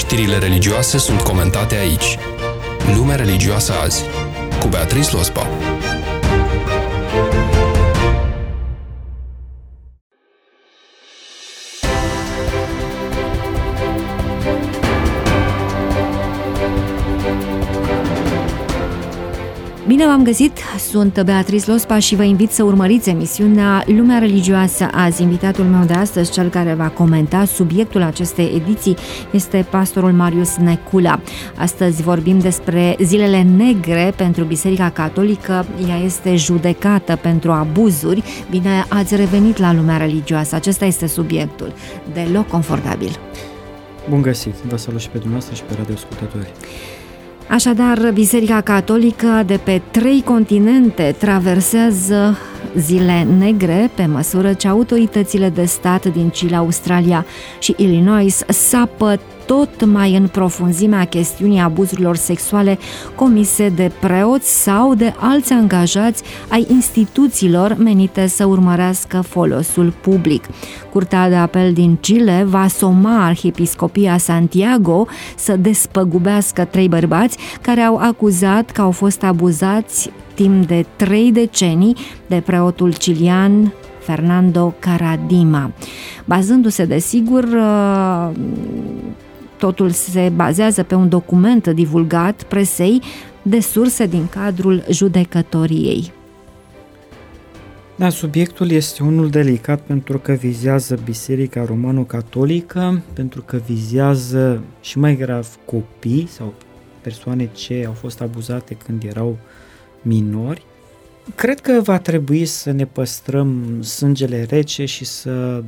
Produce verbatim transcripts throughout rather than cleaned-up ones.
Știrile religioase sunt comentate aici. Lumea religioasă azi, cu Beatrice Lospa. Bine v-am găsit, sunt Beatrice Lospa și vă invit să urmăriți emisiunea Lumea religioasă azi. Invitatul meu de astăzi, cel care va comenta subiectul acestei ediții, este pastorul Marius Necula. Astăzi vorbim despre zilele negre pentru Biserica Catolică. Ea este judecată pentru abuzuri. Bine ați revenit la Lumea religioasă, acesta este subiectul. Deloc confortabil. Bun găsit, vă salut și pe dumneavoastră și pe radioascultători. Așadar, Biserica Catolică de pe trei continente traversează zile negre pe măsură ce autoritățile de stat din Chile, Australia și Illinois sapă tot mai în profunzimea chestiunii abuzurilor sexuale comise de preoți sau de alți angajați ai instituțiilor menite să urmărească folosul public. Curtea de apel din Chile va soma Arhiepiscopia Santiago să despăgubească trei bărbați care au acuzat că au fost abuzați timp de trei decenii de preotul chilian Fernando Caradima. Bazându-se, desigur, totul se bazează pe un document divulgat presei de surse din cadrul judecătoriei. Da, subiectul este unul delicat pentru că vizează Biserica Romano-Catolică, pentru că vizează și mai grav copii sau persoane ce au fost abuzate când erau minori. Cred că va trebui să ne păstrăm sângele rece și să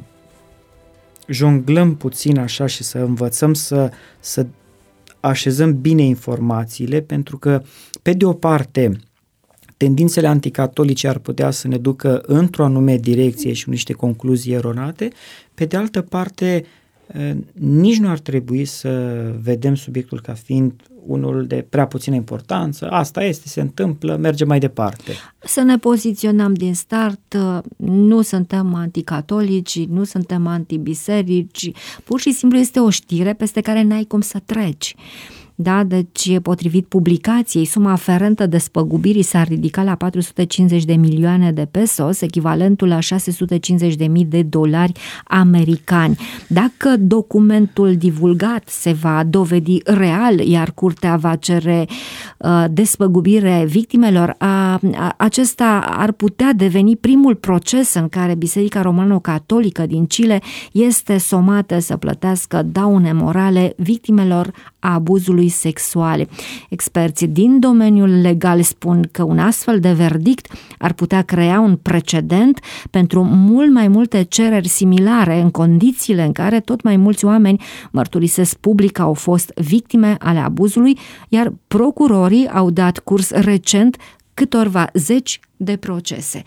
jonglăm puțin așa și să învățăm să, să așezăm bine informațiile, pentru că, pe de o parte, tendințele anticatolice ar putea să ne ducă într-o anume direcție și niște concluzii eronate, pe de altă parte, nici nu ar trebui să vedem subiectul ca fiind unul de prea puțină importanță. Asta este, se întâmplă, merge mai departe. Să ne poziționăm din start, nu suntem anticatolici, nu suntem antibiserici, pur și simplu este o știre peste care n-ai cum să treci. Da, deci, potrivit publicației, suma aferentă despăgubirii s-ar ridica la patru sute cincizeci de milioane de pesos, echivalentul la șase sute cincizeci de mii de dolari americani. Dacă documentul divulgat se va dovedi real, iar curtea va cere uh, despăgubire victimelor, a, a, acesta ar putea deveni primul proces în care Biserica Romano-Catolică din Chile este somată să plătească daune morale victimelor abuzului sexuale. Experții din domeniul legal spun că un astfel de verdict ar putea crea un precedent pentru mult mai multe cereri similare în condițiile în care tot mai mulți oameni mărturisesc public că au fost victime ale abuzului, iar procurorii au dat curs recent câtorva zeci de procese.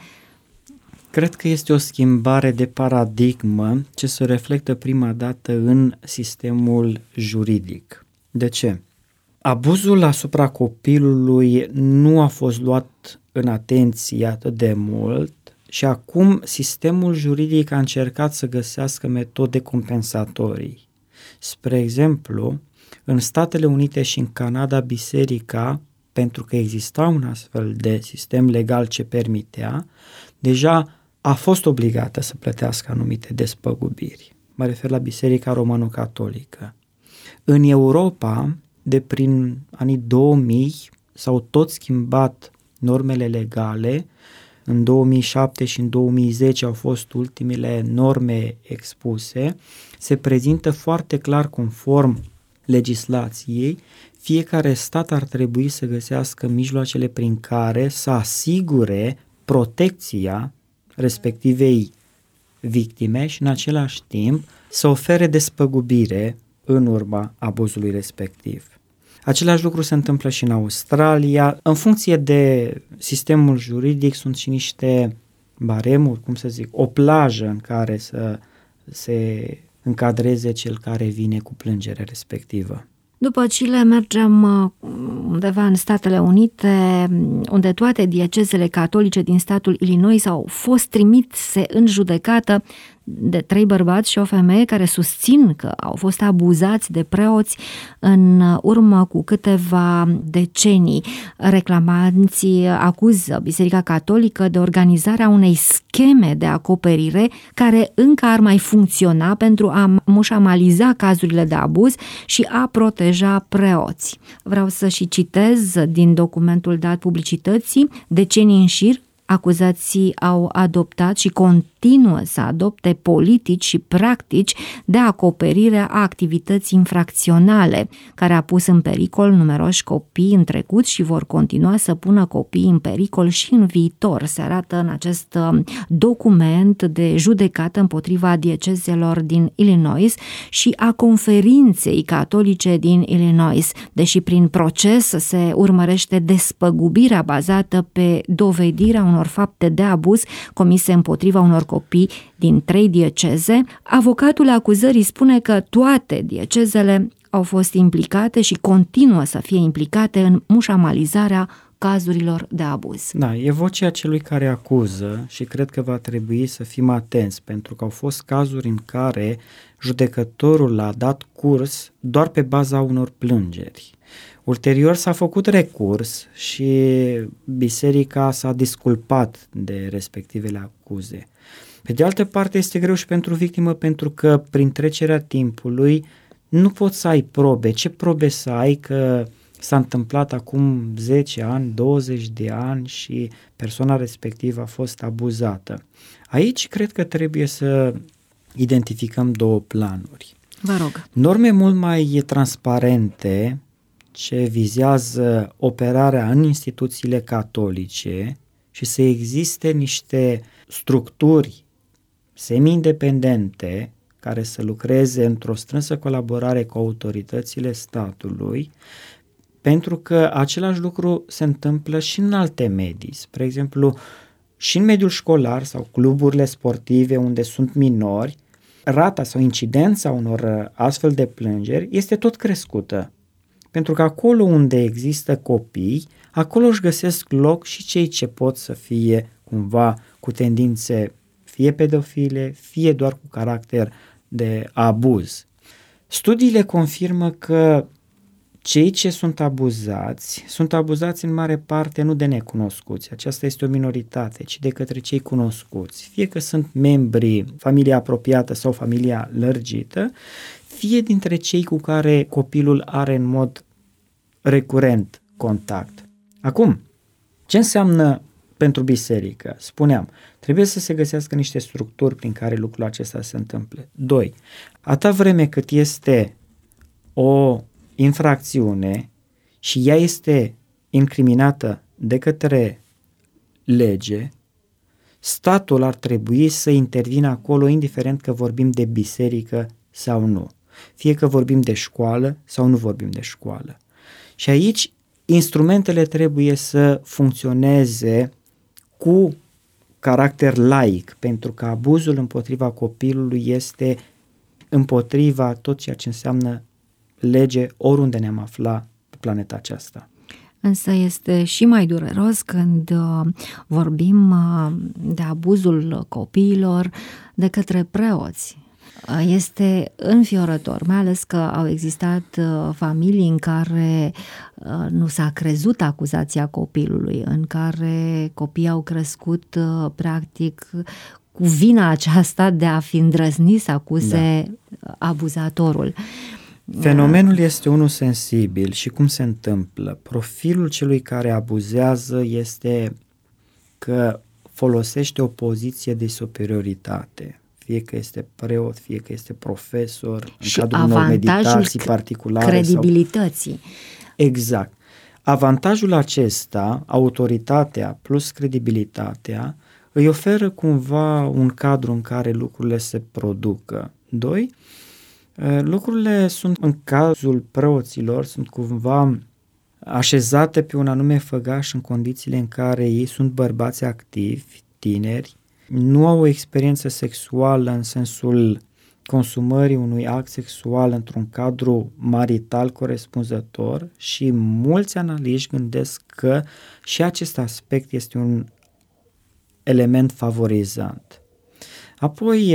Cred că este o schimbare de paradigmă ce se reflectă prima dată în sistemul juridic. De ce? Abuzul asupra copilului nu a fost luat în atenție atât de mult și acum sistemul juridic a încercat să găsească metode compensatorii. Spre exemplu, în Statele Unite și în Canada, biserica, pentru că exista un astfel de sistem legal ce permitea, deja a fost obligată să plătească anumite despăgubiri. Mă refer la Biserica Romano-Catolică. În Europa, de prin anii două mii, s-au tot schimbat normele legale. În două mii șapte și în două mii zece au fost ultimele norme expuse. Se prezintă foarte clar, conform legislației, fiecare stat ar trebui să găsească mijloacele prin care să asigure protecția respectivei victime și în același timp să ofere despăgubire în urma abuzului respectiv. Același lucru se întâmplă și în Australia. În funcție de sistemul juridic sunt și niște baremuri, cum să zic, o plajă în care să se încadreze cel care vine cu plângerea respectivă. După Chile mergem undeva în Statele Unite, unde toate diecezele catolice din statul Illinois au fost trimise în judecată de trei bărbați și o femeie care susțin că au fost abuzați de preoți în urmă cu câteva decenii. Reclamanții acuză Biserica Catolică de organizarea unei scheme de acoperire care încă ar mai funcționa pentru a mușamaliza cazurile de abuz și a proteja preoți. Vreau să și citez din documentul dat publicității: decenii în șir, acuzații au adoptat și continuă să adopte politici și practici de acoperire a activității infracționale, care a pus în pericol numeroși copii în trecut și vor continua să pună copiii în pericol și în viitor. Se arată în acest document de judecată împotriva diecezelor din Illinois și a conferinței catolice din Illinois, deși prin proces se urmărește despăgubirea bazată pe dovedirea unor fapte de abuz comise împotriva unor copii din trei dieceze. Avocatul acuzării spune că toate diecezele au fost implicate și continuă să fie implicate în mușamalizarea cazurilor de abuz. Da, e vocea celui care acuză și cred că va trebui să fim atenți, pentru că au fost cazuri în care judecătorul a dat curs doar pe baza unor plângeri. Ulterior s-a făcut recurs și biserica s-a disculpat de respectivele acuze. Pe de altă parte, este greu și pentru victimă, pentru că prin trecerea timpului nu poți să ai probe. Ce probe să ai că s-a întâmplat acum zece ani, douăzeci de ani și persoana respectivă a fost abuzată? Aici cred că trebuie să identificăm două planuri. Vă rog. Norme mult mai transparente ce vizează operarea în instituțiile catolice și să existe niște structuri semi-independente care să lucreze într-o strânsă colaborare cu autoritățile statului, pentru că același lucru se întâmplă și în alte medii. Spre exemplu, și în mediul școlar sau cluburile sportive unde sunt minori, rata sau incidența unor astfel de plângeri este tot crescută. Pentru că acolo unde există copii, acolo își găsesc loc și cei ce pot să fie cumva cu tendințe fie pedofile, fie doar cu caracter de abuz. Studiile confirmă că cei ce sunt abuzați, sunt abuzați în mare parte nu de necunoscuți, aceasta este o minoritate, ci de către cei cunoscuți, fie că sunt membri, familia apropiată sau familia lărgită, fie dintre cei cu care copilul are în mod recurent contact. Acum, ce înseamnă pentru biserică? Spuneam, trebuie să se găsească niște structuri prin care lucrul acesta se întâmple. Doi, atâta vreme cât este o infracțiune și ea este incriminată de către lege, statul ar trebui să intervină acolo, indiferent că vorbim de biserică sau nu. Fie că vorbim de școală sau nu vorbim de școală. Și aici instrumentele trebuie să funcționeze cu caracter laic, pentru că abuzul împotriva copilului este împotriva tot ceea ce înseamnă lege oriunde ne-am afla pe planeta aceasta. Însă este și mai dureros când vorbim de abuzul copiilor de către preoți. Este înfiorător, mai ales că au existat familii în care nu s-a crezut acuzația copilului, în care copiii au crescut practic cu vina aceasta de a fi îndrăznit să acuze da. abuzatorul. Fenomenul este unul sensibil și cum se întâmplă? Profilul celui care abuzează este că folosește o poziție de superioritate, fie că este preot, fie că este profesor, și în cadrul unor meditații particulare. Credibilității. Sau... Exact. Avantajul acesta, autoritatea plus credibilitatea, îi oferă cumva un cadru în care lucrurile se producă. Doi, lucrurile sunt, în cazul preoților, sunt cumva așezate pe un anume făgaș în condițiile în care ei sunt bărbați activi, tineri, nu au o experiență sexuală în sensul consumării unui act sexual într-un cadru marital corespunzător și mulți analiști gândesc că și acest aspect este un element favorizant. Apoi,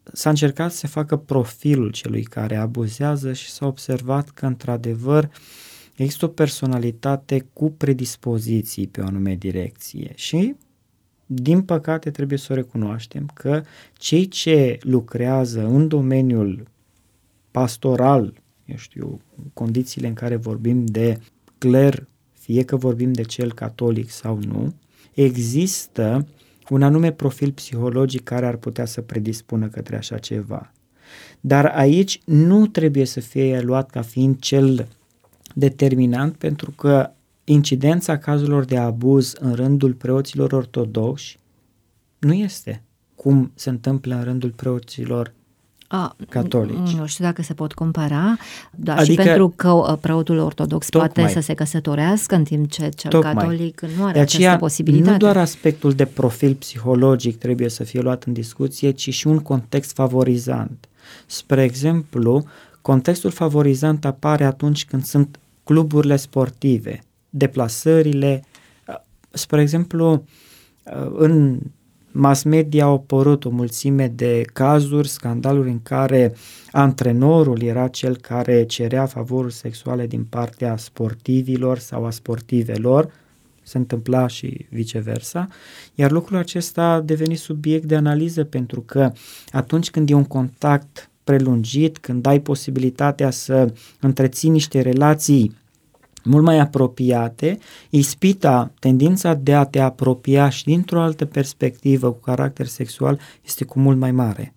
s-a încercat să se facă profilul celui care abuzează și s-a observat că, într-adevăr, există o personalitate cu predispoziții pe o anume direcție și, din păcate, trebuie să o recunoaștem că cei ce lucrează în domeniul pastoral, eu știu, condițiile în care vorbim de cler, fie că vorbim de cel catolic sau nu, există un anume profil psihologic care ar putea să predispună către așa ceva. Dar aici nu trebuie să fie luat ca fiind cel determinant, pentru că incidența cazurilor de abuz în rândul preoților ortodoxi nu este cum se întâmplă în rândul preoților A, catolici. Nu știu dacă se pot compara, dar Adică, și pentru că preotul ortodox tocmai, poate să se căsătorească, în timp ce cel tocmai, catolic nu are de aceea, această posibilitate. Nu doar aspectul de profil psihologic trebuie să fie luat în discuție, ci și un context favorizant. Spre exemplu, contextul favorizant apare atunci când sunt cluburile sportive, deplasările. Spre exemplu, în mass media au apărut o mulțime de cazuri, scandaluri în care antrenorul era cel care cerea favoruri sexuale din partea sportivilor sau a sportivelor, se întâmpla și viceversa, iar lucrul acesta a devenit subiect de analiză, pentru că atunci când e un contact prelungit, când ai posibilitatea să întreții niște relații mult mai apropiate, ispita, tendința de a te apropia și dintr-o altă perspectivă cu caracter sexual este cu mult mai mare.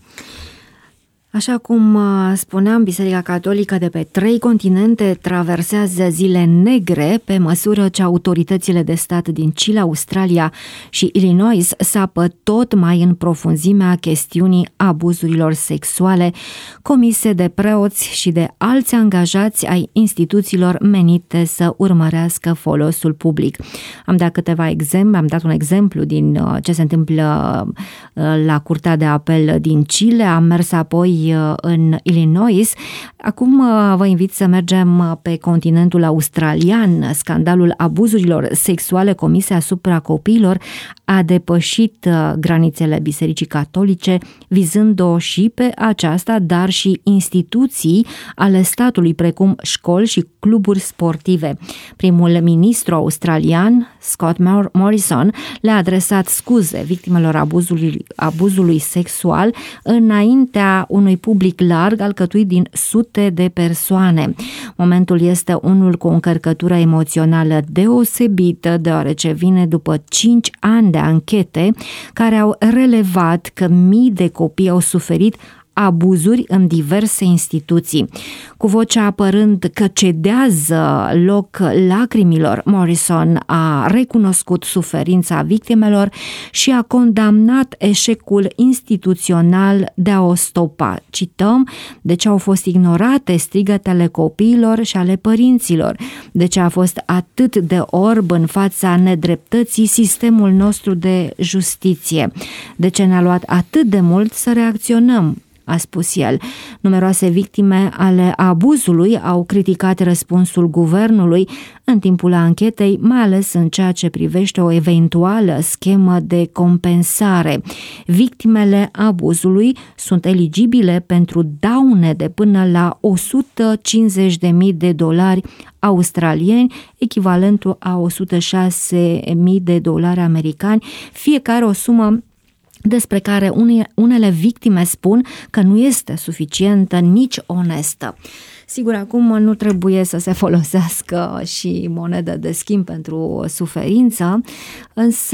Așa cum spuneam, Biserica Catolică de pe trei continente traversează zile negre pe măsură ce autoritățile de stat din Chile, Australia și Illinois sapă tot mai în profunzimea chestiunii abuzurilor sexuale comise de preoți și de alți angajați ai instituțiilor menite să urmărească folosul public. Am dat câteva exemple, am dat un exemplu din ce se întâmplă la Curtea de Apel din Chile, am mers apoi în Illinois. Acum vă invit să mergem pe continentul australian. Scandalul abuzurilor sexuale comise asupra copiilor a depășit granițele Bisericii Catolice, vizând-o și pe aceasta, dar și instituții ale statului, precum școli și cluburi sportive. Primul ministru australian, Scott Morrison, le-a adresat scuze victimelor abuzului, abuzului sexual înaintea unui public larg alcătuit din sute de persoane. Momentul este unul cu o încărcătură emoțională deosebită, deoarece vine după cinci ani de anchete care au relevat că mii de copii au suferit abuzuri în diverse instituții. Cu vocea apărând că cedează loc lacrimilor, Morrison a recunoscut suferința victimelor și a condamnat eșecul instituțional de a o stopa. Cităm: de ce au fost ignorate strigătele copiilor și ale părinților, de ce a fost atât de orb în fața nedreptății sistemul nostru de justiție, de ce ne-a luat atât de mult să reacționăm, a spus el. Numeroase victime ale abuzului au criticat răspunsul guvernului în timpul anchetei, mai ales în ceea ce privește o eventuală schemă de compensare. Victimele abuzului sunt eligibile pentru daune de până la o sută cincizeci de mii de dolari australieni, echivalentul a o sută șase mii de dolari americani, fiecare o sumă despre care unele victime spun că nu este suficientă, nici onestă. Sigur, acum nu trebuie să se folosească și monedă de schimb pentru suferință, însă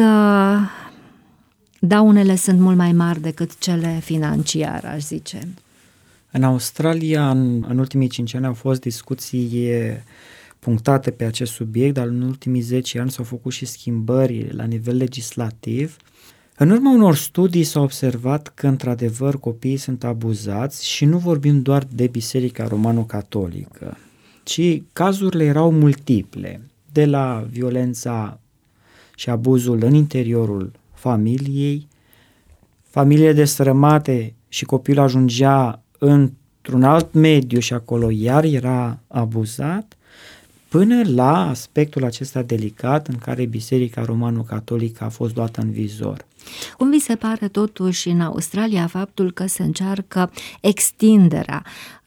daunele sunt mult mai mari decât cele financiare, aș zice. În Australia, în, în ultimii cinci ani au fost discuții punctate pe acest subiect, dar în ultimii zece ani s-au făcut și schimbări la nivel legislativ. În urma unor studii s-a observat că, într-adevăr, copiii sunt abuzați și nu vorbim doar de Biserica Romano-Catolică, ci cazurile erau multiple, de la violența și abuzul în interiorul familiei, familiile destrămate și copilul ajungea într-un alt mediu și acolo iar era abuzat, până la aspectul acesta delicat în care Biserica Romano-Catolică a fost luată în vizor. Cum vi se pare totuși în Australia faptul că se încearcă extinderea?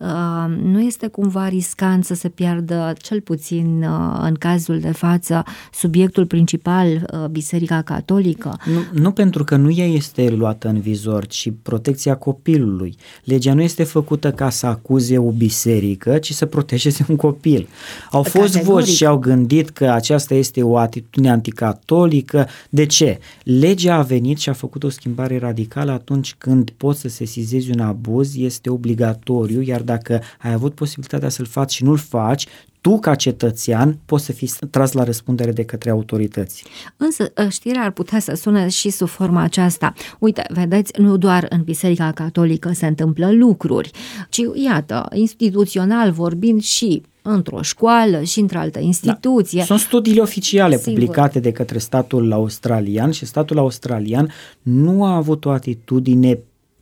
Nu este cumva riscant să se piardă, cel puțin în cazul de față, subiectul principal, Biserica Catolică? Nu, nu pentru că nu ea este luată în vizor, ci protecția copilului. Legea nu este făcută ca să acuze o biserică, ci să protejeze un copil. Au fost Categoric. voci și au gândit că aceasta este o atitudine anticatolică. De ce? Legea a venit și a făcut o schimbare radicală atunci când poți să sesizezi un abuz, este obligatoriu, iar dacă ai avut posibilitatea să-l faci și nu-l faci, tu ca cetățean poți să fii tras la răspundere de către autorități. Însă știrea ar putea să sune și sub forma aceasta. Uite, vedeți, nu doar în Biserica Catolică se întâmplă lucruri, ci, iată, instituțional vorbind și într-o școală și într-altă instituție. Da. Sunt studiile oficiale Sigur. publicate de către statul australian și statul australian nu a avut o atitudine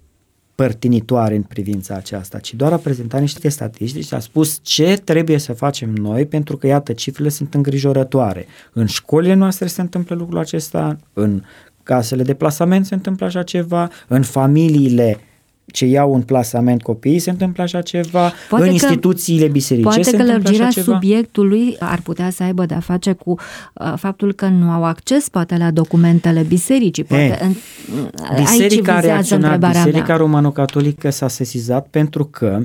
părtinitoare în privința aceasta, ci doar a prezentat niște statistici și a spus ce trebuie să facem noi, pentru că, iată, cifrele sunt îngrijorătoare. În școlile noastre se întâmplă lucrul acesta, în casele de plasament se întâmplă așa ceva, în familiile ce iau un plasament copiii se întâmplă așa ceva, poate în că, instituțiile bisericești se Poate că întâmplă lărgirea așa ceva. subiectului ar putea să aibă de-a face cu uh, faptul că nu au acces poate la documentele bisericii. Poate E, în, biserica a reacționat, Biserica mea. Romano-Catolică s-a sesizat pentru că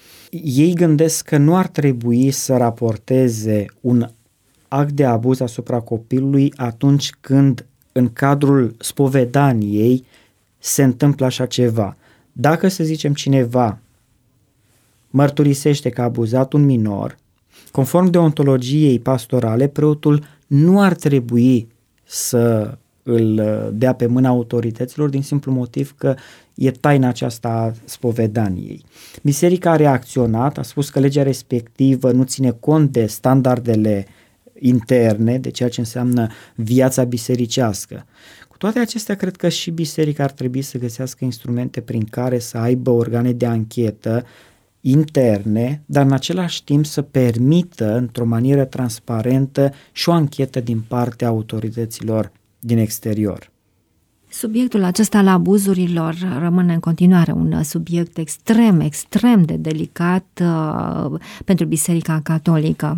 ei gândesc că nu ar trebui să raporteze un act de abuz asupra copilului atunci când în cadrul spovedaniei se întâmplă așa ceva. Dacă, să zicem, cineva mărturisește că a abuzat un minor, conform deontologiei pastorale, preotul nu ar trebui să îl dea pe mâna autorităților din simplu motiv că e taina aceasta a spovedaniei. Biserica a reacționat, a spus că legea respectivă nu ține cont de standardele interne, de ceea ce înseamnă viața bisericească. Cu toate acestea, cred că și biserica ar trebui să găsească instrumente prin care să aibă organe de anchetă interne, dar în același timp să permită într-o manieră transparentă și o anchetă din partea autorităților din exterior. Subiectul acesta al abuzurilor rămâne în continuare un subiect extrem, extrem de delicat uh, pentru Biserica Catolică.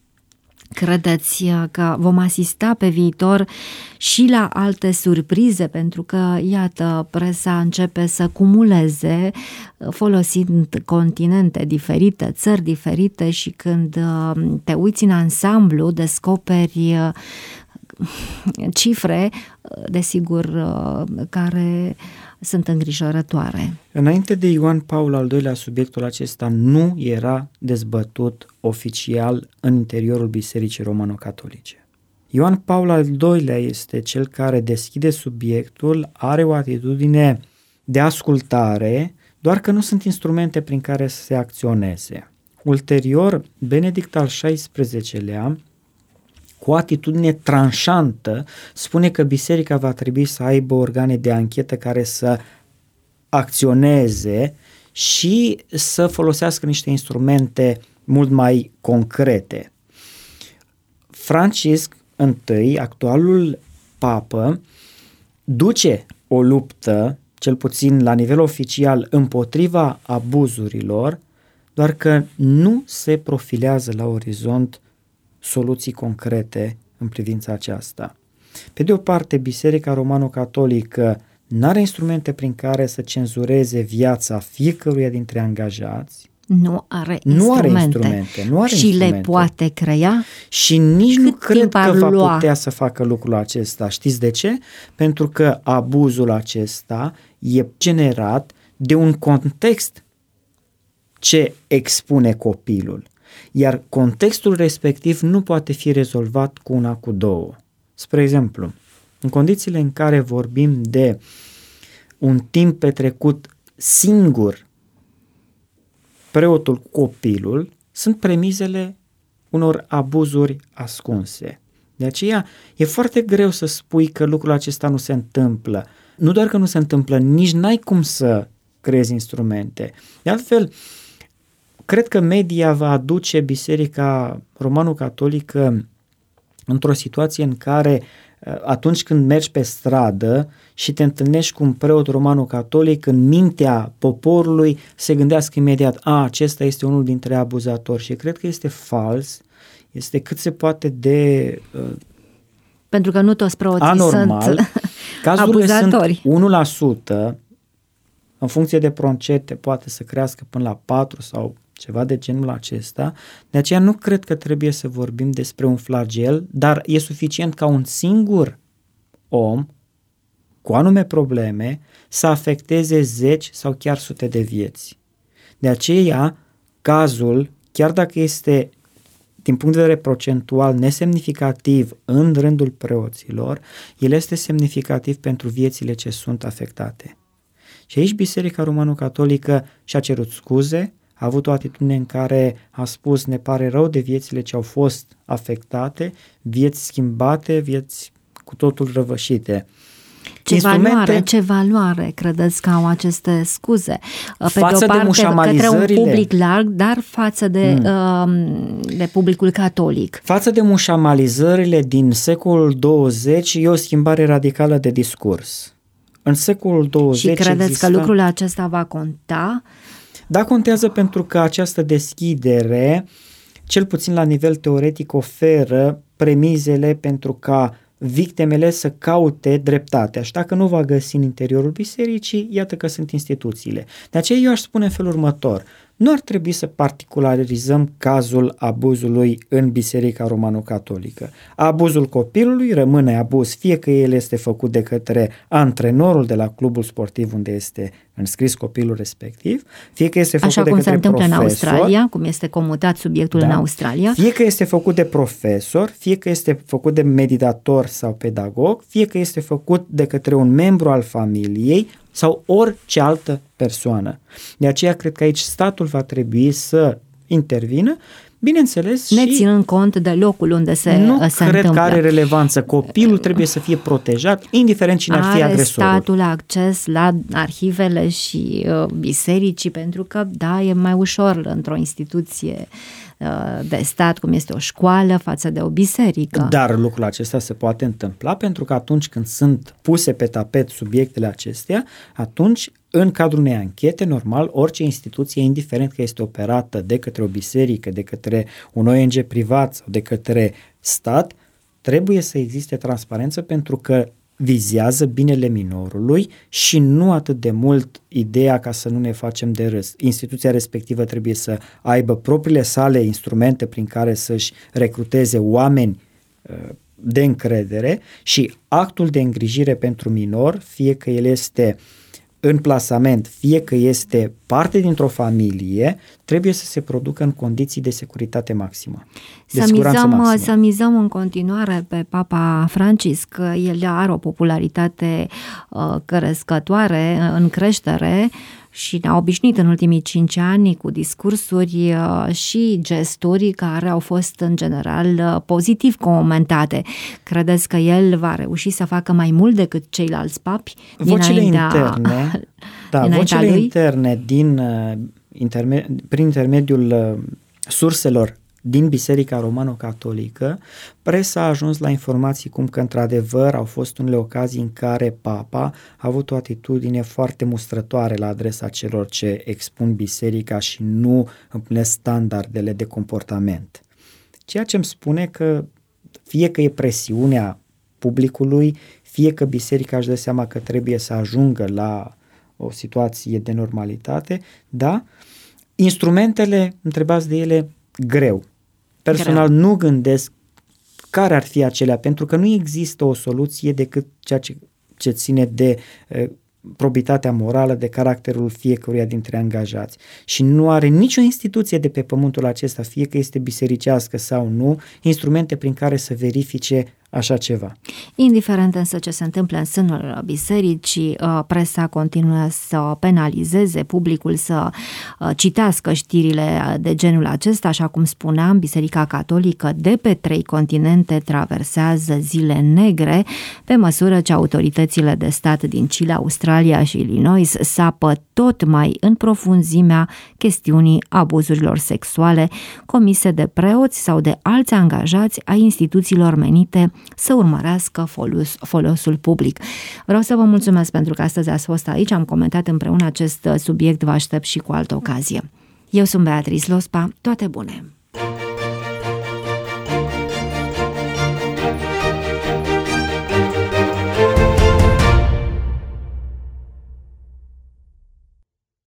Credeți că vom asista pe viitor și la alte surprize, pentru că, iată, presa începe să cumuleze folosind continente diferite, țări diferite, și când te uiți în ansamblu descoperi cifre, desigur, care sunt îngrijorătoare. Înainte de Ioan Paul al doilea, subiectul acesta nu era dezbătut oficial în interiorul Bisericii Romano-Catolice. Ioan Paul al doilea este cel care deschide subiectul, are o atitudine de ascultare, doar că nu sunt instrumente prin care să se acționeze. Ulterior, Benedict al șaisprezecelea, cu o atitudine tranșantă, spune că biserica va trebui să aibă organe de anchetă care să acționeze și să folosească niște instrumente mult mai concrete. Francisc I, actualul papă, duce o luptă, cel puțin la nivel oficial, împotriva abuzurilor, doar că nu se profilează la orizont soluții concrete în privința aceasta. Pe de o parte, Biserica Romano-Catolică n-are instrumente prin care să cenzureze viața fiecăruia dintre angajați. Nu are nu instrumente. Are instrumente nu are și instrumente. le poate crea? Și nici Cât nu cred că va lua? putea să facă lucrul acesta. Știți de ce? Pentru că abuzul acesta e generat de un context ce expune copilul. Iar contextul respectiv nu poate fi rezolvat cu una, cu două. Spre exemplu, în condițiile în care vorbim de un timp petrecut singur preotul cu copilul, sunt premizele unor abuzuri ascunse. De aceea e foarte greu să spui că lucrul acesta nu se întâmplă. Nu doar că nu se întâmplă, nici n-ai cum să creezi instrumente. De altfel, cred că media va aduce Biserica Romano-Catolică într-o situație în care atunci când mergi pe stradă și te întâlnești cu un preot romano-catolic, în mintea poporului se gândească imediat, a, acesta este unul dintre abuzatori, și cred că este fals, este cât se poate de uh, pentru că nu toți preoții anormal. sunt Cazurile abuzatori. Sunt unu la sută, în funcție de procente poate să crească până la patru sau ceva de genul acesta, de aceea nu cred că trebuie să vorbim despre un flagel, dar e suficient ca un singur om cu anume probleme să afecteze zeci sau chiar sute de vieți. De aceea, cazul, chiar dacă este din punct de vedere procentual nesemnificativ în rândul preoților, el este semnificativ pentru viețile ce sunt afectate. Și aici Biserica Romano-Catolică și-a cerut scuze, a avut o atitudine în care a spus, ne pare rău de viețile ce au fost afectate, vieți schimbate, vieți cu totul răvășite. Ce Instrumente... valoare, ce valoare credeți că au aceste scuze? Pe Față de o parte către un public larg, dar față de, hmm. de publicul catolic. Față de mușamalizările din secolul douăzeci, e o schimbare radicală de discurs. În secolul douăzeci Și credeți exista... că lucrul acesta va conta? Da, contează, pentru că această deschidere, cel puțin la nivel teoretic, oferă premizele pentru ca victimele să caute dreptatea, și dacă nu va găsi în interiorul bisericii, iată că sunt instituțiile. De aceea eu aș spune în felul următor, nu ar trebui să particularizăm cazul abuzului în Biserica Romano-Catolică. Abuzul copilului rămâne abuz, fie că el este făcut de către antrenorul de la clubul sportiv unde este înscris copilul respectiv, fie că este făcut Așa de cum către se întâmplă profesor, în Australia, cum este comutat subiectul da, în Australia. Fie că este făcut de profesor, fie că este făcut de meditator sau pedagog, fie că este făcut de către un membru al familiei sau orice altă persoană. De aceea cred că aici statul va trebui să intervină, bineînțeles, ne și ținând cont de locul unde se, nu se cred întâmplă. că are relevanță. Copilul trebuie să fie protejat, indiferent cine ar fi are agresorul. Are statul acces la arhivele și uh, bisericii, pentru că, da, e mai ușor într-o instituție uh, de stat, cum este o școală, față de o biserică. Dar lucrul acesta se poate întâmpla pentru că atunci când sunt puse pe tapet subiectele acestea, atunci, în cadrul unei anchete, normal, orice instituție, indiferent că este operată de către o biserică, de către un O N G privat sau de către stat, trebuie să existe transparență, pentru că vizează binele minorului și nu atât de mult ideea ca să nu ne facem de râs. Instituția respectivă trebuie să aibă propriile sale instrumente prin care să-și recruteze oameni de încredere și actul de îngrijire pentru minor, fie că el este în plasament, fie că este parte dintr-o familie, trebuie să se producă în condiții de securitate maximă. De să, siguranță mizăm, maximă. să mizăm în continuare pe Papa Francisc, el are o popularitate uh, crescătoare, în creștere, și ne-a obișnuit în ultimii cinci ani cu discursuri uh, și gesturi care au fost în general uh, pozitiv comentate. Credeți că el va reuși să facă mai mult decât ceilalți papi? Vocile interne, da, vocile lui? interne din, uh, interme- prin intermediul uh, surselor din Biserica Romano-Catolică, presa a ajuns la informații cum că într-adevăr au fost unele ocazii în care Papa a avut o atitudine foarte mustrătoare la adresa celor ce expun biserica și nu împlinesc standardele de comportament. Ceea ce îmi spune că fie că e presiunea publicului, fie că biserica își dă seama că trebuie să ajungă la o situație de normalitate, da, instrumentele, întrebați de ele, greu. Personal Greu. nu gândesc care ar fi acelea, pentru că nu există o soluție decât ceea ce, ce ține de e, probitatea morală, de caracterul fiecăruia dintre angajați. Și nu are nicio instituție de pe pământul acesta, fie că este bisericească sau nu, instrumente prin care să verifice așa ceva. Indiferent însă ce se întâmplă în sânul bisericii, presa continuă să penalizeze, publicul să citească știrile de genul acesta. Așa cum spuneam, Biserica Catolică de pe trei continente traversează zile negre pe măsură ce autoritățile de stat din Chile, Australia și Illinois sapă tot mai în profunzimea chestiunii abuzurilor sexuale comise de preoți sau de alți angajați ai instituțiilor menite să urmărească folos, folosul public. Vreau să vă mulțumesc pentru că astăzi ați fost aici, am comentat împreună acest subiect, vă aștept și cu altă ocazie. Eu sunt Beatrice Lospa, toate bune!